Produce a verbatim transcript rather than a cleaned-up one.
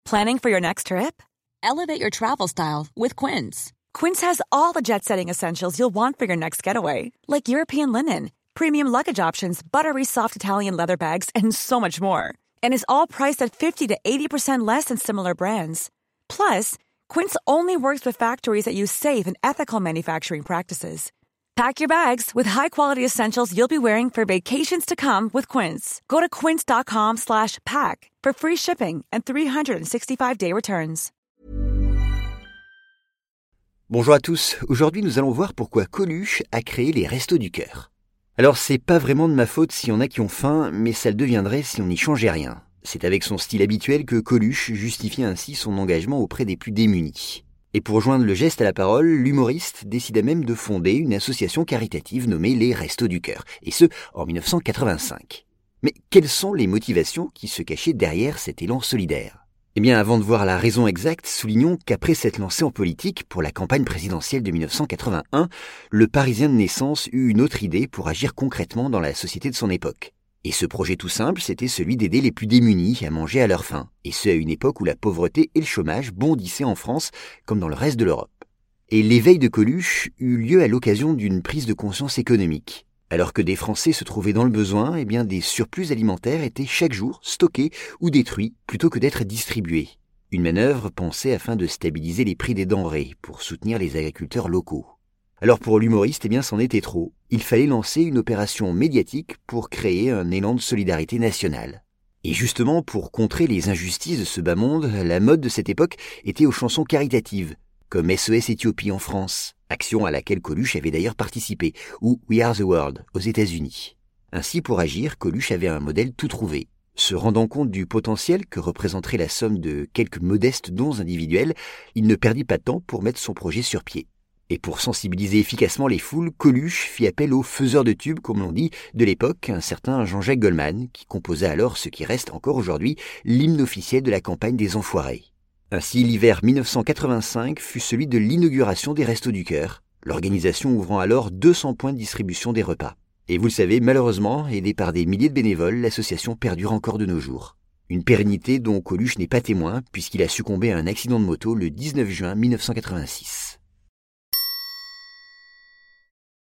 Planning for your next trip? Elevate your travel style with Quince. Quince has all the jet-setting essentials you'll want for your next getaway, like European linen, premium luggage options, buttery soft Italian leather bags, and so much more. And is all priced at fifty to eighty percent less than similar brands. Plus, Quince only works with factories that use safe and ethical manufacturing practices. Pack your bags with high-quality essentials you'll be wearing for vacations to come with Quince. Go to quince.com slash pack for free shipping and three sixty-five day returns. Bonjour à tous, aujourd'hui nous allons voir pourquoi Coluche a créé les Restos du Cœur. Alors c'est pas vraiment de ma faute s'il y en a qui ont faim, mais ça le deviendrait si on n'y changeait rien. C'est avec son style habituel que Coluche justifiait ainsi son engagement auprès des plus démunis. Et pour joindre le geste à la parole, l'humoriste décida même de fonder une association caritative nommée les Restos du Cœur, et ce en dix-neuf cent quatre-vingt-cinq. Mais quelles sont les motivations qui se cachaient derrière cet élan solidaire ? Eh bien, avant de voir la raison exacte, soulignons qu'après s'être lancé en politique pour la campagne présidentielle de dix-neuf cent quatre-vingt-un, le Parisien de naissance eut une autre idée pour agir concrètement dans la société de son époque. Et ce projet tout simple, c'était celui d'aider les plus démunis à manger à leur faim, et ce à une époque où la pauvreté et le chômage bondissaient en France comme dans le reste de l'Europe. Et l'éveil de Coluche eut lieu à l'occasion d'une prise de conscience économique. Alors que des Français se trouvaient dans le besoin, eh bien des surplus alimentaires étaient chaque jour stockés ou détruits plutôt que d'être distribués. Une manœuvre pensée afin de stabiliser les prix des denrées pour soutenir les agriculteurs locaux. Alors pour l'humoriste, eh bien c'en était trop. Il fallait lancer une opération médiatique pour créer un élan de solidarité nationale. Et justement, pour contrer les injustices de ce bas monde, la mode de cette époque était aux chansons caritatives, comme S O S Éthiopie en France, action à laquelle Coluche avait d'ailleurs participé, ou We Are the World aux États-Unis. Ainsi, pour agir, Coluche avait un modèle tout trouvé. Se rendant compte du potentiel que représenterait la somme de quelques modestes dons individuels, il ne perdit pas de temps pour mettre son projet sur pied. Et pour sensibiliser efficacement les foules, Coluche fit appel au faiseur de tubes, comme l'on dit, de l'époque, un certain Jean-Jacques Goldman, qui composa alors ce qui reste encore aujourd'hui l'hymne officiel de la campagne des Enfoirés. Ainsi, l'hiver dix-neuf cent quatre-vingt-cinq fut celui de l'inauguration des Restos du Cœur, l'organisation ouvrant alors deux cents points de distribution des repas. Et vous le savez, malheureusement, aidée par des milliers de bénévoles, l'association perdure encore de nos jours. Une pérennité dont Coluche n'est pas témoin, puisqu'il a succombé à un accident de moto le dix-neuf juin dix-neuf cent quatre-vingt-six.